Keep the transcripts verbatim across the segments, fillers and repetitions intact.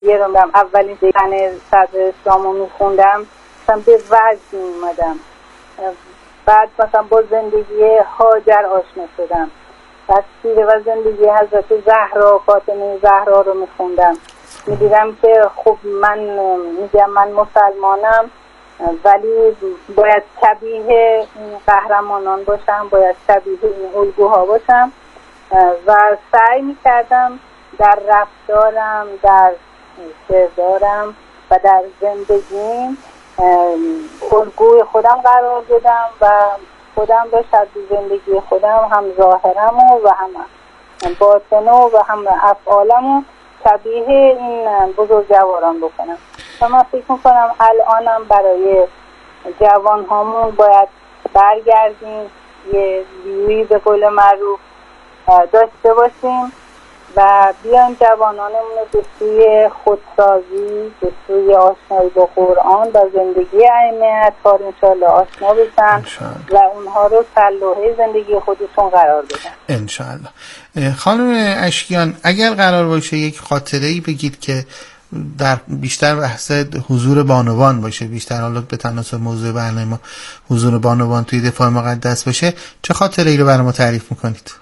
یه رو میدم اولین دیگن صدر اسلام رو میخوندم مثلا به وجد میومدم. بعد مثلا با زندگی هاجر آشنا شدم، بعد سیره و زندگی حضرت زهرا فاطمه زهرا رو میخوندم. میدیدم که خب من میگم من مسلمانم ولی باید شبیه این قهرمانان باشم، باید شبیه این الگوها باشم و سعی میکردم در رفتارم، در کردارم و در زندگیم الگوی خودم قرار بدم و خودم رو شبیه زندگی خودم هم ظاهرمو و هم باطنو و هم افعالمو شبیه این بزرگواران بکنم. و من فکر میکنم الانم برای جوان هامون باید برگردیم، یه ویوی به قول معروف داشته باشیم و بیان جوانانمون رو به سوی خودسازی، به سوی آشنایی با قرآن و زندگی ائمه اطهار انشالله آشنا بشن و اونها رو سلوحه زندگی خودشون قرار بدن انشالله. خانم اشکیان، اگر قرار باشه یک خاطره‌ای بگید که در بیشتر بحث حضور بانوان باشه، بیشتر حالا به تناسب موضوع برنامه ما حضور بانوان توی دفاع مقدس باشه، چه خاطره‌ای رو برای ما تعریف میکنید؟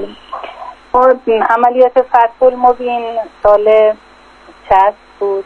عملیات فتح المبین سال شصت بود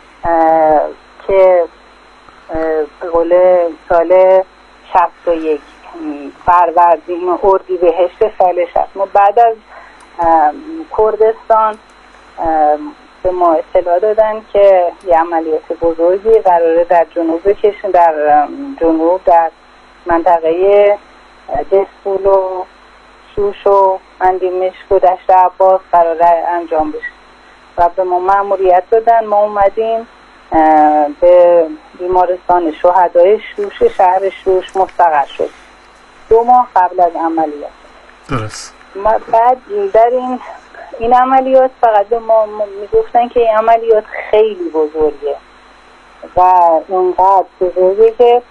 که به قول سال شصت و یک فروردین اردیبهشت سال شصت ما بعد از کردستان به ما اطلاع دادن که یه عملیات بزرگی قراره در جنوب کشور، در جنوب در منطقه دسفول و شوش و اندیمشک و دشت عباس قراره انجام بشه و به ما مأموریت دادن. ما اومدیم به بیمارستان شهدای شوش شهر شوش مستقر شد دو ماه قبل از عملیات. درست. ما بعد در این این عملیات فقط به ما میگفتن که این عملیات خیلی بزرگه و اونقدر بزرگه که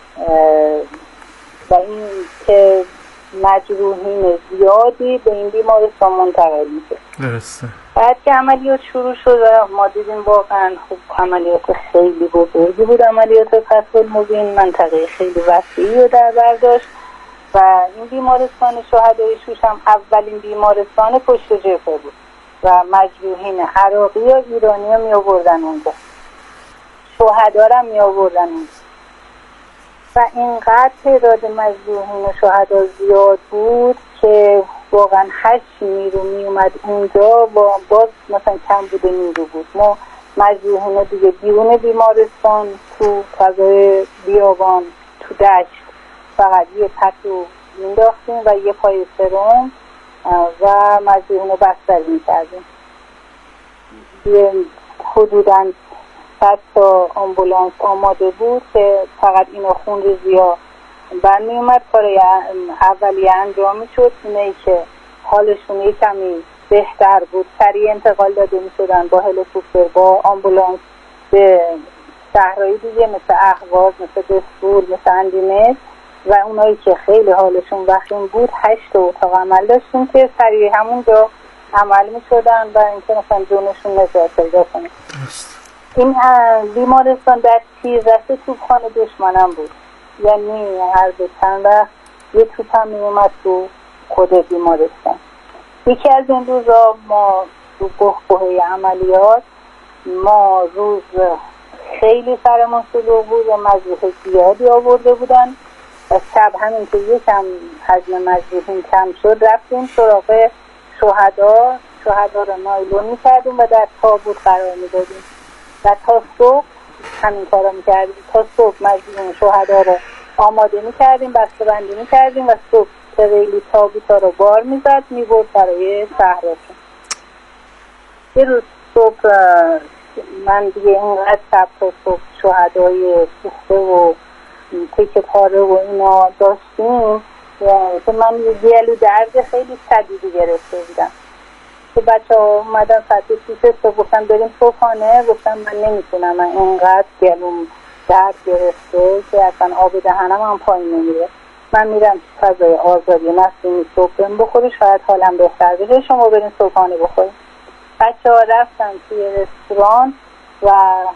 و این که مجروحین زیادی به این بیمارستان منتقل میشه. درسته. بعد که عملیات شروع شد ما دیدیم واقعا خب عملیات خیلی بزرگی بود. عملیات فتح المبین منطقه خیلی وسیعی رو در بر داشت و این بیمارستان شهدای شوش هم اولین بیمارستان پشت جبهه بود و مجروحین عراقی و ایرانی ها می آوردن اونجا، شهدا را می آوردن اونجا و اینقدر تعداد مجروحین و شهدا زیاد بود که واقعا هشت نیرو می اومد اونجا با باز مثلا کم بوده نیرو بود. ما مجروحین دیگه بیرون بیمارستان تو فضای بیابان تو دشت فقط یه پتو مینداختیم و یه پای سرم و مجروحین رو بستری میکردیم. حدوداً صد تا آمبولانس آماده بود که فقط اینا خون ریزی ها برمی اومد، کار اولیه انجام می شد. اینه که حالشون یه کمی بهتر بود سریع انتقال داده می شدن با هلیکوپتر با آمبولانس به شهرهای دیگه مثل اهواز، مثل دسفول، مثل اندیمشک و اونایی که خیلی حالشون وخیم بود هشت اتاق عمل داشتیم که سریع همونجا عمل می شدن و اینکه مثلا جونشون نجات پیدا کنه. این بیمارستان در تیررس توپخانه دشمنم بود، یعنی هر دو چند وقت یه توپ هم می اومد تو خود بیمارستان. یکی از این روزا ما تو گهگهه عملیات ما روز خیلی سرمون شلوغ بود و مجروح زیادی آورده بودن و شب همین که یکم حجم مجروحین کم شد رفتیم سراغ شهدا شهدا رو نایلون میکردیم و در تابوت قرار میدادیم و تا صبح همین کارا میکردیم. تا صبح مجروحین شهدا رو آماده میکردیم، بسته بندی میکردیم و صبح تریلی تابوت ها رو بار میزد میبرد برای شهرشون. یه روز صبح من دیگه اینقدر شب تا صبح شهدای سوخته و تکه پاره و اینا داشتیم که من یه گلو درد خیلی شدیدی گرفته بودم که بچه ها اومدن ساعت شیش صبح گفتن بریم صبحانه. گفتم من نمیتونم، من اینقدر گلوم درد گرفته که اصلا آب دهنم هم پایین نمیره. من میرم فضای آزادی نسیم صبحم بخوری شاید حالم بهتر بشه، شما بریم صبحانه بخوریم. بچه ها رفتن توی رستوران و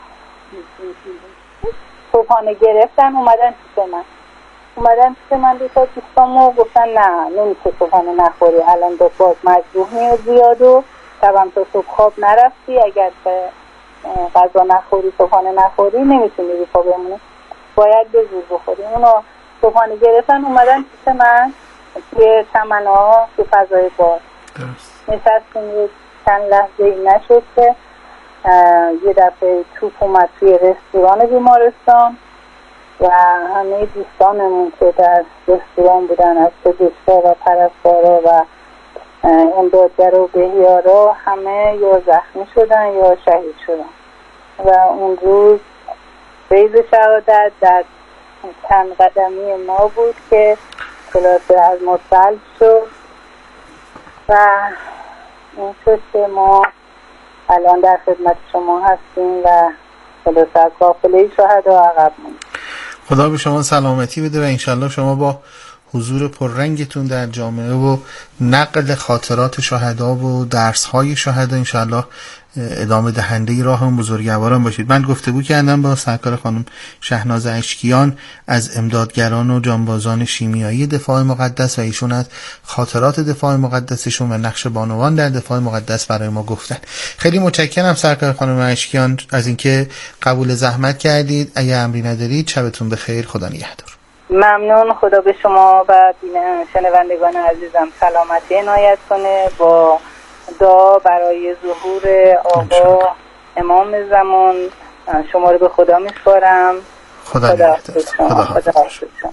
صبحانه گرفتن، اومدن پیش من اومدن پیش من دو تا دوستامو گفتن نه نمیشه صبحانه نخوری، الان دو باز مجروح میاد زیاد و طبعا تو صبح خواب نرفتی، اگر که غذا نخوری صبحانه نخوری نمیتونی رو پا بمونی، باید به زور بخوری. اونا صبحانه گرفتن اومدن پیش من توی چمن ها تو فضای باز نشستیم، یه چند لحظه ای نشد که یه دفعه توپ اومد توی رستوران بیمارستان و همه دوستانمون که در رستوران بودن از پزشکا و پرستارا و امدادگر و بهیارا همه یا زخمی شدن یا شهید شدن و اون روز فیض شهادت در چند قدمی ما بود که خلاصه از ما سلب شد و این شد که ما الان در خدمت شما هستیم و خلاصه از قافله شهدا عقب موندیم. خدا به شما سلامتی بده و انشالله شما با حضور پررنگتون در جامعه و نقل خاطرات شهدا و درس‌های شهدا انشالله ادامه دهنده راه اون بزرگواران باشید. من گفتگو کردم با سرکار خانم شهناز اشکیان از امدادگران و جانبازان شیمیایی دفاع مقدس و ایشون از خاطرات دفاع مقدسشون و نقش بانوان در دفاع مقدس برای ما گفتن. خیلی متشکرم سرکار خانم اشکیان از اینکه قبول زحمت کردید. اگه امری ندارید شبتون بخیر، خدا نگهدار. ممنون، خدا به شما و شنوندگان عزیزم سلامتی عنایت کنه. با دعا برای ظهور آقا امام زمان شما رو به خدا میسپارم. خدا نگهدار. خدا حافظ شما.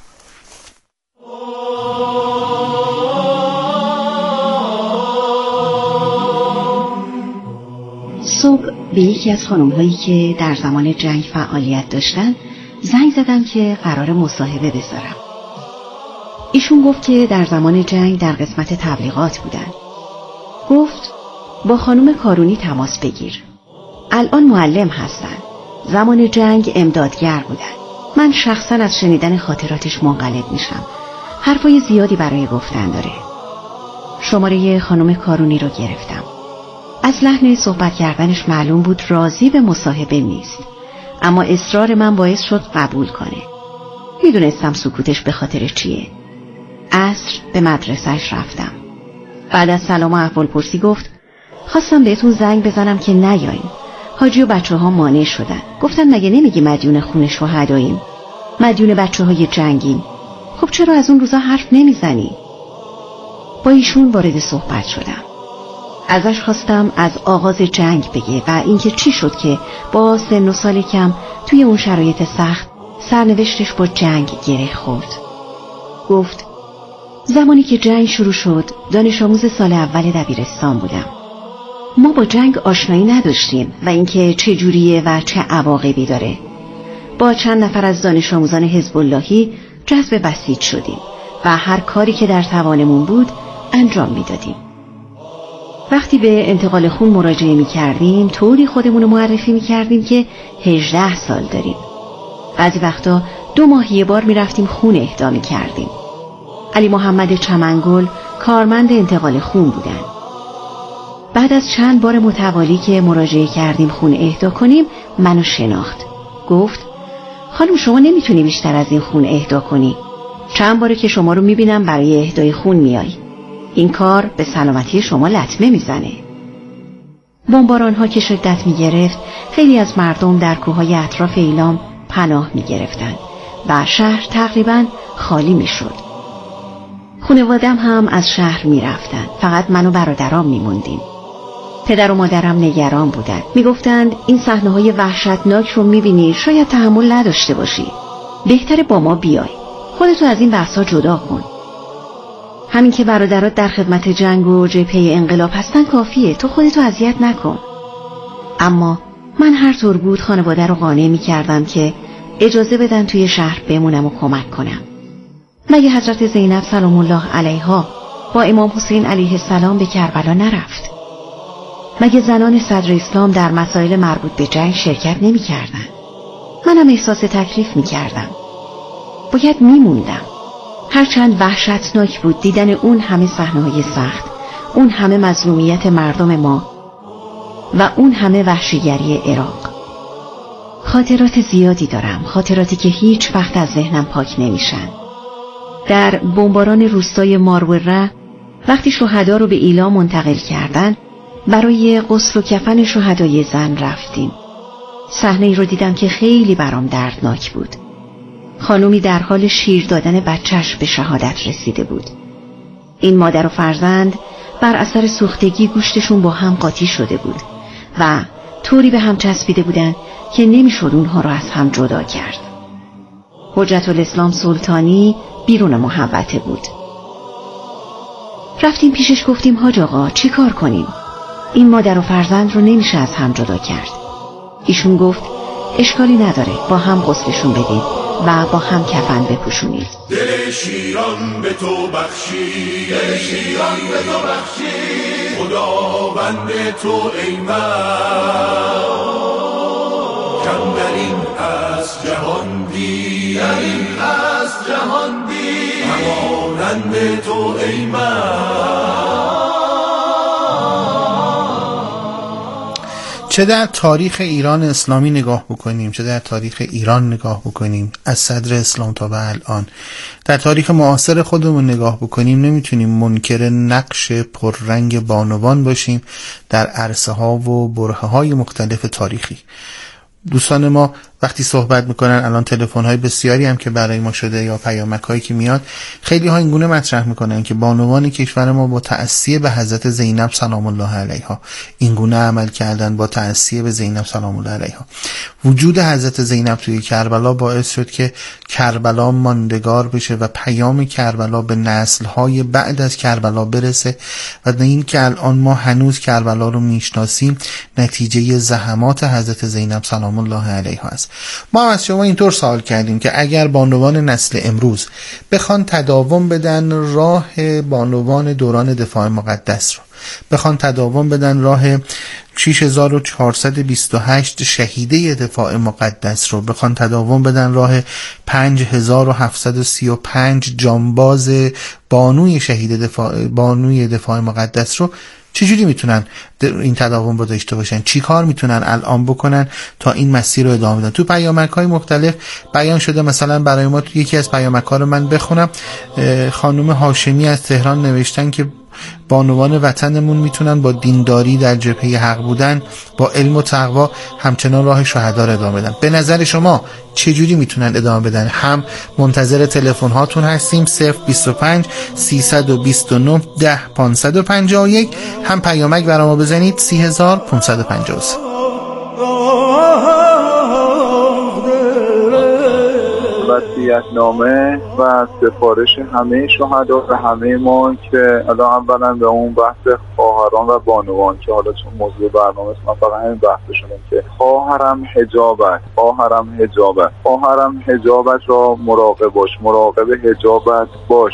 صبح به یکی از خانم‌هایی که در زمان جنگ فعالیت داشتن زنگ زدم که قرار مصاحبه بذارم. ایشون گفت که در زمان جنگ در قسمت تبلیغات بودن. گفت با خانم کارونی تماس بگیر. الان معلم هستن. زمان جنگ امدادگر بودن. من شخصا از شنیدن خاطراتش منقلب میشم. حرفای زیادی برای گفتن داره. شماره خانم کارونی رو گرفتم. از لحن صحبت کردنش معلوم بود راضی به مصاحبه نیست. اما اصرار من باعث شد قبول کنه. میدونستم سکوتش به خاطر چیه. عصر به مدرسهش رفتم. بعد از سلام و احوال پرسی گفت خواستم بهتون زنگ بزنم که نیاین. حاجی و بچه ها مانع شدن. گفتن مگه نمیگی مدیون خون شهداییم؟ مدیون بچه های جنگیم. خب چرا از اون روزا حرف نمیزنی؟ با ایشون وارد صحبت شدم. ازش خواستم از آغاز جنگ بگه و اینکه چی شد که با سن و سال کم توی اون شرایط سخت سرنوشتش با جنگ گره خورد. گفت زمانی که جنگ شروع شد دانش آموز سال اول دبیرستان بودم. ما با جنگ آشنایی نداشتیم و اینکه چه جوریه و چه عواقبی داره. با چند نفر از دانش آموزان حزب اللهی جذب بسیج شدیم و هر کاری که در توانمون بود انجام میدادیم. وقتی به انتقال خون مراجعه می کردیم طوری خودمون رو معرفی می کردیم که هجده سال داریم. بعضی وقتا دو ماه یه بار می رفتیم خون اهدا می کردیم. علی محمد چمنگل کارمند انتقال خون بودن. بعد از چند بار متوالی که مراجعه کردیم خون اهدا کنیم منو شناخت. گفت خانم شما نمیتونی بیشتر از این خون اهدا کنی. چند باره که شما رو می بینم برای اهدای خون میای. این کار به سلامتی شما لطمه میزنه. بمباران ها که شدت می گرفت خیلی از مردم در کوههای اطراف ایلام پناه می گرفتن و شهر تقریبا خالی می شد. خانوادم هم از شهر می رفتن. فقط من و برادرام می موندیم. پدر و مادرم نگران بودن. می گفتند این صحنه های وحشتناک رو می بینی شاید تحمل نداشته باشی. بهتره با ما بیای. خودتو از این بحثا جدا کن. همین که برادرات در خدمت جنگ و جبهه انقلاب هستن کافیه، تو خودتو اذیت نکن. اما من هر طور بود خانواده رو قانع می کردم که اجازه بدن توی شهر بمونم و کمک کنم. مگه حضرت زینب سلام الله علیها با امام حسین علیه السلام به کربلا نرفت؟ مگه زنان صدر اسلام در مسائل مربوط به جنگ شرکت نمی کردن؟ منم احساس تکلیف می کردم. باید می موندم. هرچند وحشتناک بود دیدن اون همه صحنه‌های سخت، اون همه مظلومیت مردم ما، و اون همه وحشیگری عراق. خاطرات زیادی دارم، خاطراتی که هیچ وقت از ذهنم پاک نمیشن. در بمباران روستای ماروره وقتی شهدا رو به ایلا منتقل کردن، برای غسل و کفن شهدای زن رفتیم. صحنه‌ای رو دیدم که خیلی برام دردناک بود. خانومی در حال شیر دادن بچهش به شهادت رسیده بود. این مادر و فرزند بر اثر سوختگی گوشتشون با هم قاطی شده بود و طوری به هم چسبیده بودن که نمیشد اونها رو از هم جدا کرد. حجت الاسلام سلطانی بیرون محوطه بود. رفتیم پیشش، گفتیم حاج آقا چی کار کنیم؟ این مادر و فرزند رو نمیشه از هم جدا کرد. ایشون گفت اشکالی نداره، با هم غسلشون بدید و با هم کفن بپوشونید. دل شیران به تو بخشی، دل شیران به تو بخشی، خداوند تو ای من، کم در این از جهان دی، در این از جهان دی، همانند تو ای من. چه در تاریخ ایران اسلامی نگاه بکنیم، چه در تاریخ ایران نگاه بکنیم، از صدر اسلام تا به الان، در تاریخ معاصر خودمون نگاه بکنیم، نمیتونیم منکر نقش پررنگ بانوان باشیم در عرصه ها و برهه های مختلف تاریخی. دوستان ما وقتی صحبت میکنن، الان تلفن های بسیاری هم که برای ما شده یا پیامک هایی که میاد، خیلی ها اینگونه مطرح میکنن که بانوان کشور ما با تأسیه به حضرت زینب سلام الله علیها اینگونه عمل کردن، با تأسیه به زینب سلام الله علیها. وجود حضرت زینب توی کربلا باعث شد که کربلا ماندگار بشه و پیام کربلا به نسل های بعد از کربلا برسه و این که الان ما هنوز کربلا رو میشناسیم نتیجه زحمات حضرت زینب سلام الله علیها است. ما از شما اینطور سوال کردیم که اگر بانوان نسل امروز بخوان تداوم بدن راه بانوان دوران دفاع مقدس رو، بخوان تداوم بدن راه شش هزار و چهارصد و بیست و هشت شهیده دفاع مقدس رو، بخوان تداوم بدن راه پنج هزار و هفتصد و سی و پنج جانباز بانوی شهید دفاع بانوی دفاع مقدس رو، چجوری میتونن این تداوم رو داشته باشن؟ چی کار میتونن الان بکنن تا این مسیر رو ادامه بدن؟ تو پیامک های مختلف بیان شده. مثلا برای ما تو یکی از پیامک ها رو من بخونم. خانم هاشمی از تهران نوشتن که بانوان وطنمون میتونن با دینداری در جبهه حق بودن، با علم و تقوا همچنان راه شهدا رو ادامه بدن. به نظر شما چجوری میتونن ادامه بدن؟ هم منتظر تلفن هاتون هستیم صفر بیست و پنج سیصد و بیست و نه ده پانصد و پنجاه و یک، هم پیامک برای ما بزنید سی هزار و پانصد و پنجاه و سه. وصیت‌نامه و سفارش همه شهدا و همه ما که حالا اولا به اون بحث خواهران و بانوان که حالا چون موضوع برنامه است، من فقط همین بحثشونم که خواهرم حجابت، خواهرم حجابت، خواهرم حجابت را مراقب باش، مراقب حجابت باش.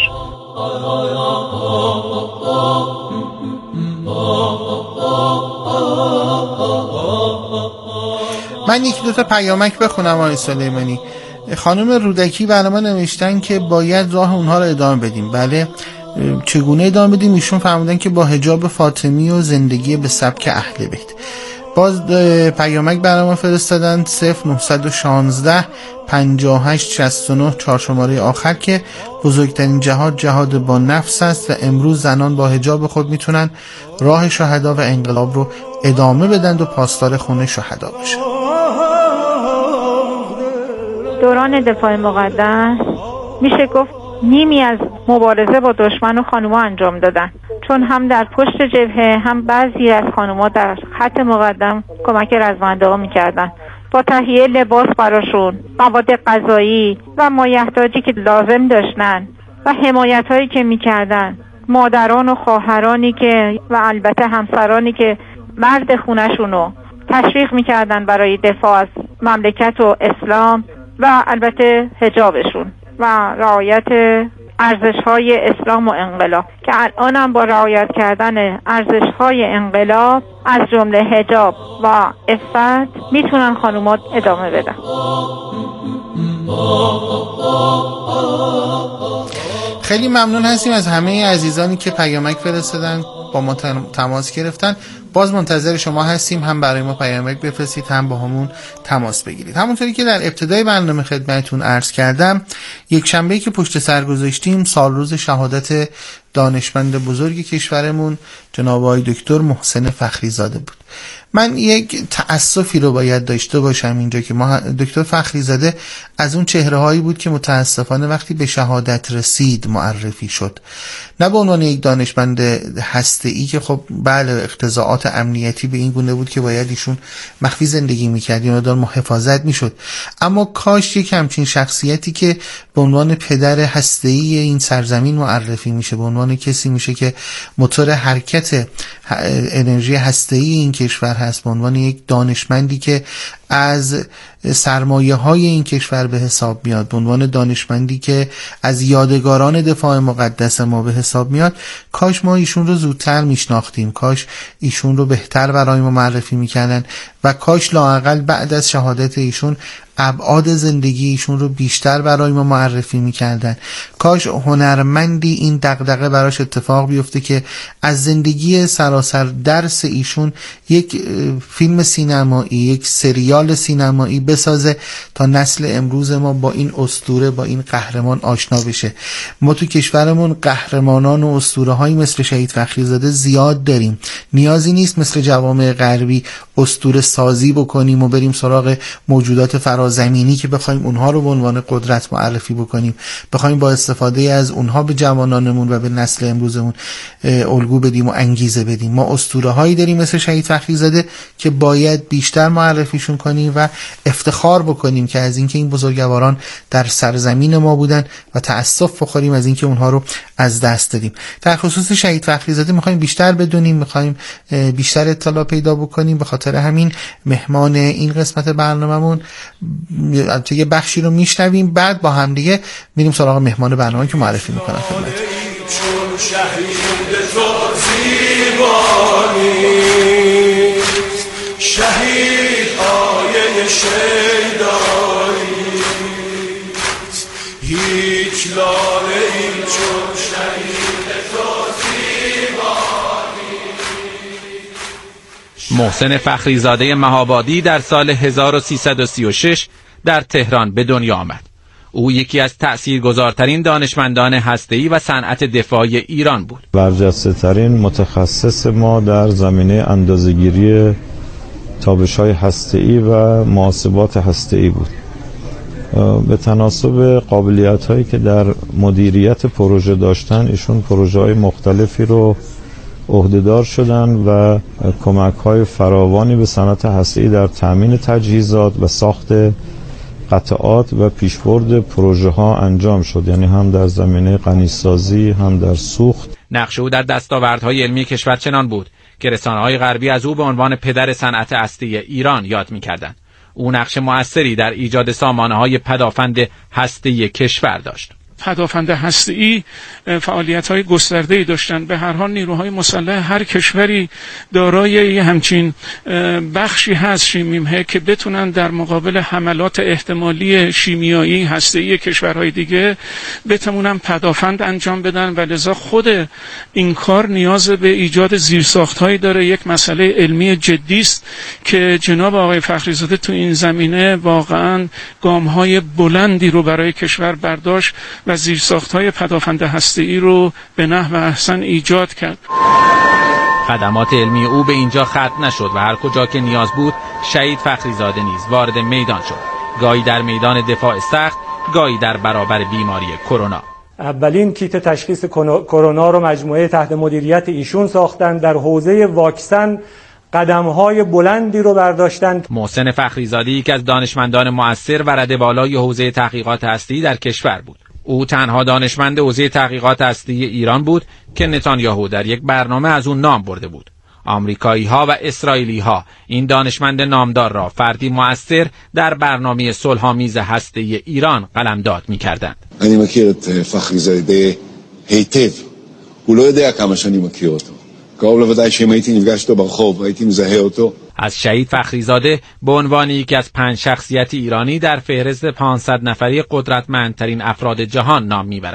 من یک دو تا پیامک بخونم آقای سلیمانی. خانم رودکی برای ما نوشتن که باید راه اونها رو ادامه بدیم. بله، چگونه ادامه بدیم؟ ایشون فرمودن که با حجاب فاطمی و زندگی به سبک اهل بیت. باز پیامک برای ما فرستادن صفر نهصد و شانزده پنجاه و هشت شصت و نه چهار شماره آخر که بزرگترین جهاد جهاد با نفس است و امروز زنان با حجاب خود میتونن راه شهدا و انقلاب رو ادامه بدن و پاسدار خونه شهدا بشن. دوران دفاع مقدس میشه گفت نیمی از مبارزه با دشمن و خانوما انجام دادن، چون هم در پشت جبهه هم بعضی از خانوما در خط مقدم کمک رزمنده ها میکردن با تهیه لباس براشون، مواد غذایی و مایحتاجی که لازم داشتن و حمایت هایی که میکردن. مادران و خواهرانی که و البته همسرانی که مرد خونشونو تشویق میکردن برای دفاع از مملکت و اسلام و البته حجابشون و رعایت ارزش‌های اسلام و انقلاب، که الان هم با رعایت کردن ارزش‌های انقلاب از جمله حجاب و عفت میتونن خانومات ادامه بدن. خیلی ممنون هستیم از همه عزیزانی که پیامک فرستادن، با ما تماس گرفتن. باز منتظر شما هستیم، هم برای ما پیامک بفرستید هم با همون تماس بگیرید. همونطوری که در ابتدای برنامه خدمتتون عرض کردم، یک شنبه‌ای که پشت سر گذاشتیم سال روز شهادت دانشمند بزرگ کشورمون جناب آقای دکتر محسن فخریزاده بود. من یک تأسفی رو باید داشته باشم اینجا که ما دکتر فخریزاده از اون چهره هایی بود که متاسفانه وقتی به شهادت رسید معرفی شد، نه به عنوان یک دانشمند هسته‌ای که خب بله اقتضاعات امنیتی به این گونه بود که باید ایشون مخفی زندگی میکرد یا مقدار محافظت میشد، اما کاش یک همچین شخصیتی که به عنوان پدر هسته‌ای این سرزمین معرفی میشه، به عنوان کسی میشه که موتور حرکت انرژی هسته‌ای این کشور هست، به عنوان یک دانشمندی که از سرمایه های این کشور به حساب میاد، به عنوان دانشمندی که از یادگاران دفاع مقدس ما به حساب میاد، کاش ما ایشون رو زودتر میشناختیم، کاش ایشون رو بهتر برای ما معرفی میکردن و کاش لااقل بعد از شهادت ایشون ابعاد زندگی ایشون رو بیشتر برای ما معرفی میکردن. کاش هنرمندی این دغدغه براش اتفاق بیفته که از زندگی سراسر درس ایشون یک فیلم سینمایی، یک سریال سینمایی بسازه تا نسل امروز ما با این اسطوره، با این قهرمان آشنا بشه. ما تو کشورمون قهرمانان و اسطوره‌هایی مثل شهید فخریزاده زیاد داریم. نیازی نیست مثل جوامع غربی اسطوره سازی بکنیم و بریم سراغ موجودات فرازمینی که بخوایم اونها رو به عنوان قدرت معرفی بکنیم، بخوایم با استفاده از اونها به جوانانمون و به نسل امروزمون الگو بدیم و انگیزه بدیم. ما اسطوره‌هایی داریم مثل شهید فخریزاده که باید بیشتر معرفیشون کنیم و افتخار بکنیم که از اینکه این بزرگواران در سرزمین ما بودن و تأسف بخوریم از اینکه اونها رو از دست دادیم. در خصوص شهید فخریزاده می‌خوایم بیشتر بدونیم، می‌خوایم بیشتر اطلاع پیدا بکنیم. به خاطر همین مهمان این قسمت برنامه‌مون البته یه بخشی رو میشنویم، بعد با هم دیگه میریم سراغ مهمان برنامه که معرفی میکنن خدمتتون. چون شهید تو زیبانی، شهید آیه شیدایی، هیچ لاله ای چون شهید تو زیبانی. محسن فخریزاده مهابادی در سال هزار و سیصد و سی و شش در تهران به دنیا آمد. او یکی از تأثیرگذارترین دانشمندان هسته‌ای و صنعت دفاعی ایران بود. برجسته‌ترین متخصص ما در زمینه اندازه‌گیری تابش‌های هسته‌ای و محاسبات هسته‌ای بود. به تناسب قابلیت‌هایی که در مدیریت پروژه داشتن، ایشون پروژه‌های مختلفی رو عهدهدار شدن و کمک‌های فراوانی به صنعت هسته‌ای در تأمین تجهیزات و ساخت قطعات و پیشبرد پروژه ها انجام شد، یعنی هم در زمینه غنیسازی هم در سوخت. نقش او در دستاوردهای علمی کشور چنان بود که رسانه‌های غربی از او به عنوان پدر صنعت هسته‌ای ایران یاد می‌کردند. او نقش مؤثری در ایجاد سامانه‌های پدافند هسته‌ای کشور داشت. پدافند هسته‌ای فعالیت‌های گسترده‌ای داشتند. به هر حال نیروهای مسلح هر کشوری دارای همچین بخشی هست شیمیمه که بتونن در مقابل حملات احتمالی شیمیایی هسته‌ای کشورهای دیگه بتونن پدافند انجام بدن و لذا خود این کار نیاز به ایجاد زیرساخت‌هایی داره. یک مسئله علمی جدی است که جناب آقای فخریزاده تو این زمینه واقعاً گام‌های بلندی رو برای کشور برداشت و زیرساخت‌های پدافند هسته‌ای رو به نحو احسن ایجاد کرد. خدمات علمی او به اینجا ختم نشد و هر کجا که نیاز بود شهید فخریزاده نیز وارد میدان شد، گاهی در میدان دفاع سخت، گاهی در برابر بیماری کرونا. اولین کیت تشخیص کرونا رو مجموعه تحت مدیریت ایشون ساختن. در حوزه واکسن قدم‌های بلندی رو برداشتند. محسن فخریزاده یکی از دانشمندان مؤثر و رده بالای حوزه تحقیقات هسته‌ای در کشور بود. او تنها دانشمند حوزه تحقیقات هسته‌ای ایران بود که نتانیاهو در یک برنامه از اون نام برده بود. آمریکایی‌ها و اسرائیلی‌ها این دانشمند نامدار را فردی مؤثر در برنامه صلح‌آمیز هسته‌ای ایران قلمداد می‌کردند. אני מכיר את פחריזאדה היטב. הוא לא יודע כמה שאני מכיר אותו. קרוב לוודאי שאם הייתי נפגש איתו ברחוב הייתי מזהה אותו. از شهید فخریزاده به عنوان یکی از پنج شخصیت ایرانی در فهرست پانصد نفری قدرتمندترین افراد جهان نام میبرند.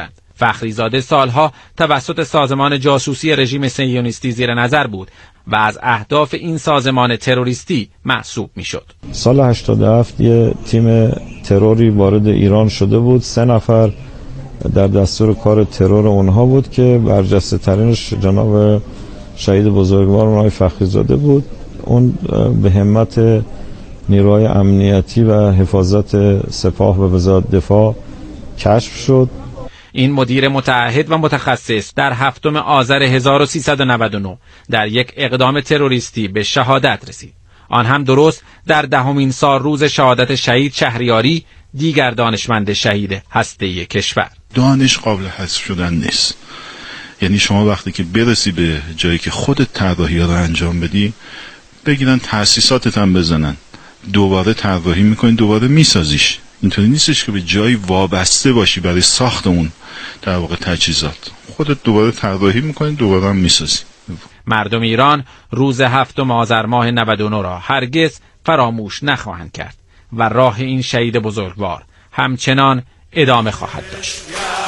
فخریزاده سالها توسط سازمان جاسوسی رژیم صهیونیستی زیر نظر بود و از اهداف این سازمان تروریستی محسوب میشد. سال هشتاد و هفت یه تیم تروری وارد ایران شده بود. سه نفر در دستور کار ترور اونها بود که برجسته ترینش جناب شهید بزرگوار آقای فخریزاده بود. اون به همت نیروهای امنیتی و حفاظت سپاه و وزارت دفاع کشف شد. این مدیر متعهد و متخصص در هفتم آذر هزار و سیصد و نود و نه در یک اقدام تروریستی به شهادت رسید. آن هم درست در دهمین سال روز شهادت شهید شهریاری، دیگر دانشمند شهید هسته‌ای کشور. دانش قابل حذف شدن نیست. یعنی شما وقتی که برسی به جایی که خودت طراحی رو انجام بدی، بگیرن تأسیساتت هم بزنن، دوباره طراحی میکنی، دوباره میسازیش. اینطوری نیستش که به جایی وابسته باشی برای ساخت اون در واقع تجهیزات. خودت دوباره طراحی میکنی، دوباره هم میسازی. مردم ایران روز هفتم آذر ماه نود و نه را هرگز فراموش نخواهند کرد و راه این شهید بزرگوار همچنان ادامه خواهد داشت.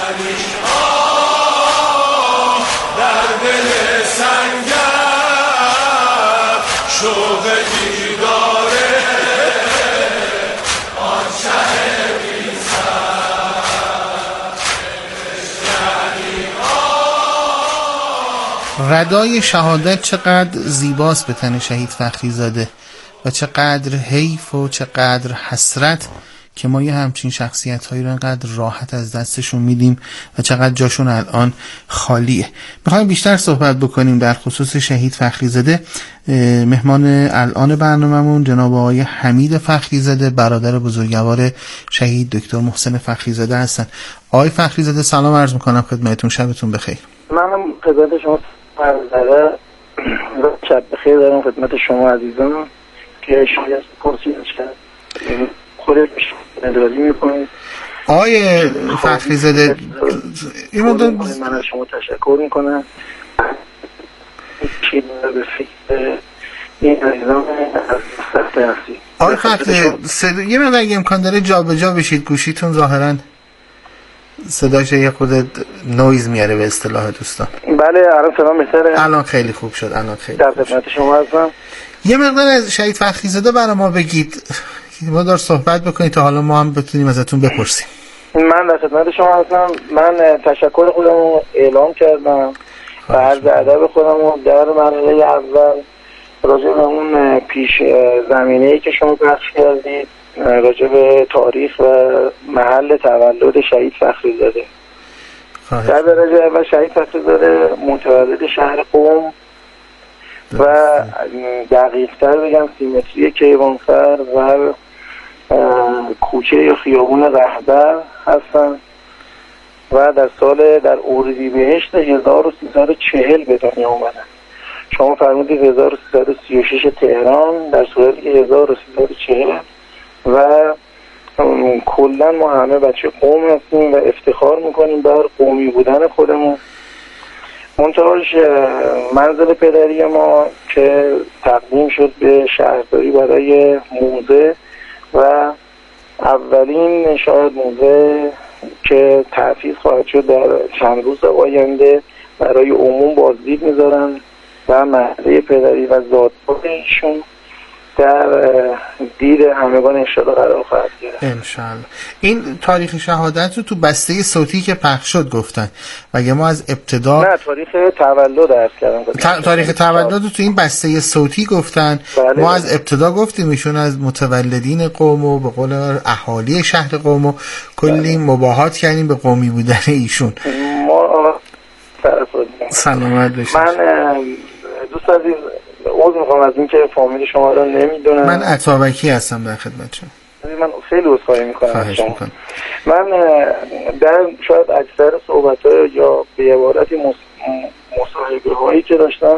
ردای شهادت چقدر زیباست به تن شهید فخریزاده و چقدر حیف و چقدر حسرت که ما یه همچین شخصیت هایی رو انقدر راحت از دستشون میدیم و چقدر جاشون الان خالیه. میخوایم بیشتر صحبت بکنیم در خصوص شهید فخریزاده. مهمان الان برنامه‌مون جناب آقای حمید فخریزاده، برادر بزرگوار شهید دکتر محسن فخریزاده هستن. آقای فخریزاده سلام عرض میکنم خدمتتون، شبتون بخیر. منم خدمت شما عرض شب بخیر دارم خدمت شما عزیزان که شما از پرسیدش کرد خودت نداری میکنید. آقای فخریزاده این مدت من از شما تشکر میکنم که به فکر این عزیزان از سخت هستی. آقای فخریزاده یه مقدار اگه امکان داره جا به جا بشید، گوشیتون ظاهرا صداش یه خود نویز میاره به اصطلاح دوستان. بله الان سلام بهتره؟ الان خیلی خوب شد. الان خیلی در خدمت شما هستم. یه مقدار از شهید فخریزاده برای ما بگید، ما دار صحبت بکنید تا حالا ما هم بتونیم ازتون بپرسیم. من در خدمت شما هستم. من تشکر خودم رو اعلام کردم و عرض ادب خودم رو در مرحله اول راجع به اون پیش زمینه‌ای که شما پخش کردید راجع به تاریخ و محل تولد شهید فخریزاده. در درجه اول شهید فخریزاده متولد شهر قم و دقیق‌تر بگم سیمتری کیوانفر و کوچه یا خیابون رهبر هستن و در سال در اردیبهشت هزار و سیصد و چهل به دنیا اومدن. شما فرمودید هزار و سیصد و سی و شش تهران، در صورتی که هزار و سیصد و چهل و کلا ما همه بچه قوم هستیم و افتخار میکنیم بر قومی بودن خودمون. منتهاش منزل پدری ما که تقدیم شد به شهرداری برای موزه و اولین شاید موزه که تأسیس خواهد شد در چند روز آینده برای عموم بازدید میذارن و محله پدری و زادگاه ایشون در دید همگان انشاءالله قرار خواهد گرفت انشاءالله. این تاریخ شهادت رو تو بسته صوتی که پخش شد گفتن و اگه ما از ابتدا نه تاریخ تولد عرض کردم تا... تاریخ تولد رو تو این بسته صوتی گفتن. بله. ما از ابتدا گفتیم ایشون از متولدین قوم و به قول اهالی شهر قوم و کلی مباهات کردیم به قومی بودن ایشون. ما سلامت باشید. من دوست عزیز عذر میخوام از اینکه فامیل شما رو نمیدونم. من عطابکی هستم در خدمت شما. من خیلی عذرخواهی میکنم. خواهش میکنم. من در شاید اکثر صحبت‌ها یا به عبارتی مصاحبه هایی که داشتم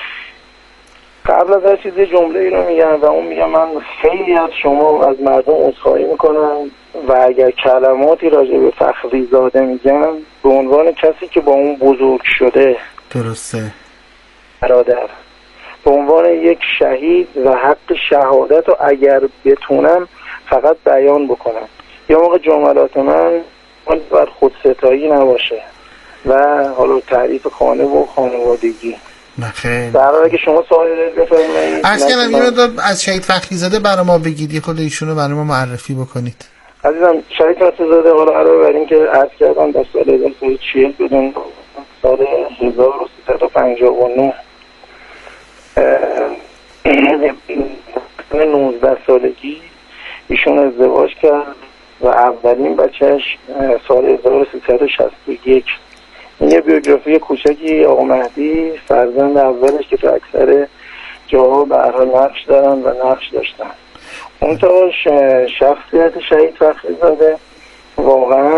قبل از هر چیزی جمله ای رو میگم و اون میگم من خیلی از شما از مردم عذرخواهی میکنم و اگر کلماتی راجع به فخریزاده میگم به عنوان کسی که با اون بزرگ شده درسته برادر به عنوان یک شهید و حق شهادت رو اگر بتونم فقط بیان بکنم یا موقع جملات من بر خودستایی نباشه و حالا تعریف خانه و خانوادگی. خیلی در حالی که شما سوال بفرمایید. عرض کردم یه مقدار از شهید فخری زاده برای ما بگید، خود ایشونو برای ما معرفی بکنید. عزیزم شهید فخری زاده حالا علاوه بر این که عرض کردم در سال هزار و سیصد و چهل بدون سال هزار و سیصد و پنجاه و نه نوزده سالگی ایشون ازدواج کرد و اولین بچهش سال هزار و سیصد و شصت و یک. این یه بیوگرافی کوچکی آقا مهدی فرزند اولش که تو اکثر جاها به هر حال نقش دارن و نقش داشتن. اون تا شخصیت شهید فخری زاده واقعا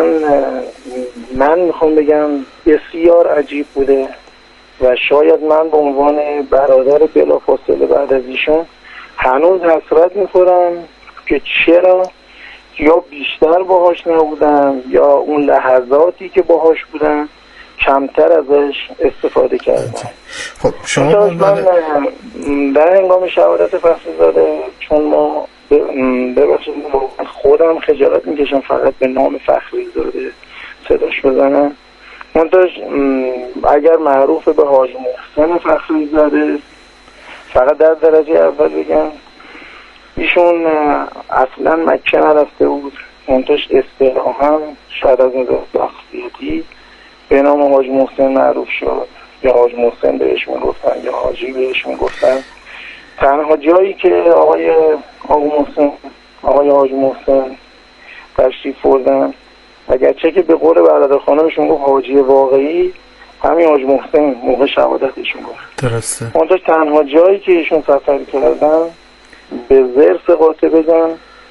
من میخوام بگم بسیار عجیب بوده و شاید من به عنوان برادر بلافاصله بعد از ایشون هنوز حسرت میخورم که چرا یا بیشتر باهاش نبودم یا اون لحظاتی که باهاش بودم کمتر ازش استفاده کردم. خب شما من در هنگام شهادت فخری زاده چون ما ببخشید خودم خجالت میکشم فقط به نام فخری زاده صداش بزنم، منتاش اگر معروف به حاج محسن فخری زاده فقط در درجه اول بگم ایشون اصلا مکه نرفته بود، منتاش اصطلاحاً شاید از نظر شخصیتی به نام حاج محسن معروف شد، یا حاج محسن بهش میگفتن یا حاجی بهش میگفتن. تنها جایی که آقای آقا محسن آقای حاج محسن تشریف بردن اگرچه که به قول برادر خانمشون گفت حاجی واقعی، همین حاج محسن موقع شهادتشون گفت. درسته. اونجا تنها جایی که ایشون سفر کردن به زرس قاطع بگم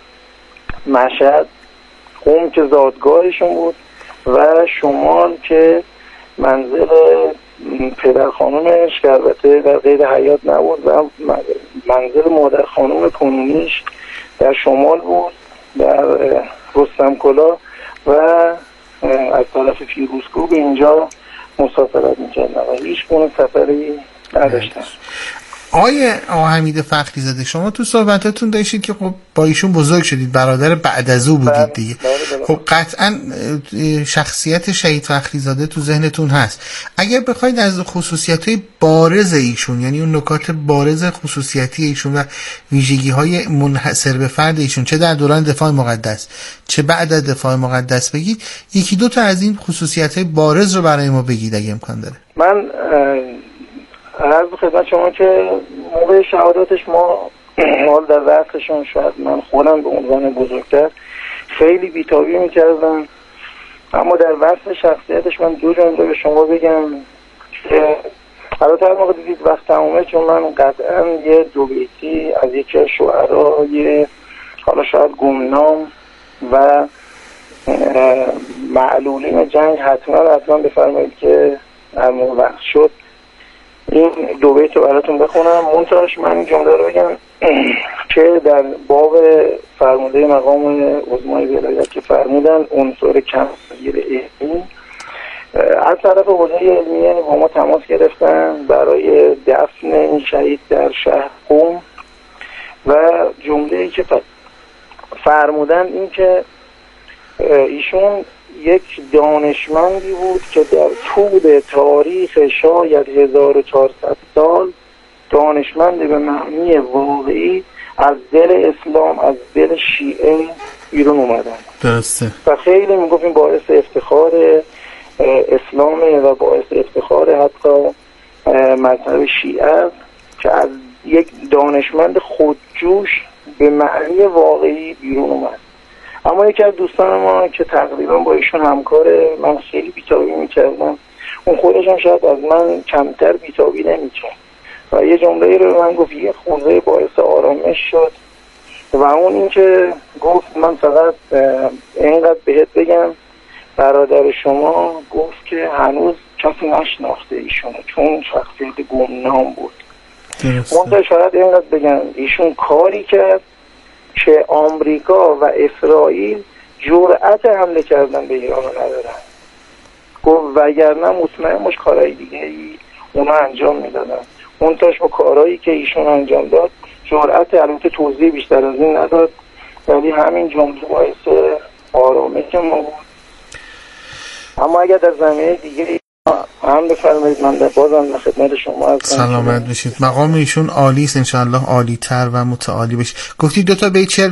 مشهد، قم که زادگاهشون بود و شمال که منزل پدر خانومش که البته در قید حیات نبود و منزل مادر خانوم کنونیش در شمال بود در رستم کلا و از طرف فیروزکوه به اینجا مسافرت میکردن و هیچ گونه سفری نداشتن. آقای آقا حمید فخری زاده شما تو صحبتاتون داشتید که خب با ایشون بزرگ شدید، برادر بعد از او بودید دیگه. خب قطعا شخصیت شهید فخری زاده تو ذهنتون هست. اگر بخواید از خصوصیت‌های بارز ایشون، یعنی اون نکات بارز خصوصیتی ایشون و ویژگی‌های منحصر به فرد ایشون چه در دوران دفاع مقدس چه بعد از دفاع مقدس بگید، یکی دو تا از این خصوصیت‌های بارز رو برای ما بگید اگه امکان داره. من عرض خدمت شما که موقع شهادتش ما حال در رأسشون شاید من خودم به عنوان بزرگتر خیلی بیتابی میکردم، اما در وصف شخصیتش من دو جمله به شما بگم که البته هر موقع دیدید وقت تمومه، چون من قطعا یه دو بیتی از یکی از شعرهای حالا شاید گمنام و معلولین جنگ حتما حتما بفرمایید که هر موقع وقت شد این دو بیت رو براتون بخونم. منتهاش من این جمله رو بگم که در باب فرموده مقام عظمای ولایت که فرمودن عنصر کم‌گیر علمی از طرف حوزه علمیه با ما تماس گرفتن برای دفن این شهید در شهر قم و جمله‌ای که فرمودن این که ایشون یک دانشمندی بود که در طول تاریخ شاید هزار و چهارصد سال دانشمند به معنی واقعی از دل اسلام از دل شیعه بیرون اومدن. درسته. و خیلی میگفت این باعث افتخار اسلامه و باعث افتخار حتی مذهب شیعه که از یک دانشمند خودجوش به معنی واقعی بیرون اومد. اما یکی از دوستان ما که تقریبا با ایشون همکاره، من خیلی بیتابی میکردم، اون خودش هم شاید از من کمتر بیتابی نمیکرد و یه جمله رو من گفت یه خورده باعث آرامش شد و اون این که گفت من فقط اینقدر بهت بگم برادر شما گفت که هنوز کسی نشناخته ایشونو چون شخصیت گمنام بود. من شاید اینقدر بگم ایشون کاری کرد که آمریکا و اسرائیل جرأت حمله کردن به ایران ندارن. گفت وگرنه مطمئن باش کارهای دیگه ای اونا انجام میدادن. منتاش با کارهایی که ایشون انجام داد جرأت، البته توضیح بیشتر از این نداد، ولی همین جمله باعث آرامش ما بود. اما اگر در زمینه دیگه هم بفرمایید. من بازم در خدمت شما هستم. سلامت بشید. مقام ایشون عالی است، انشاءالله عالی تر و متعالی بشه. گفتی دو تا بیت شعر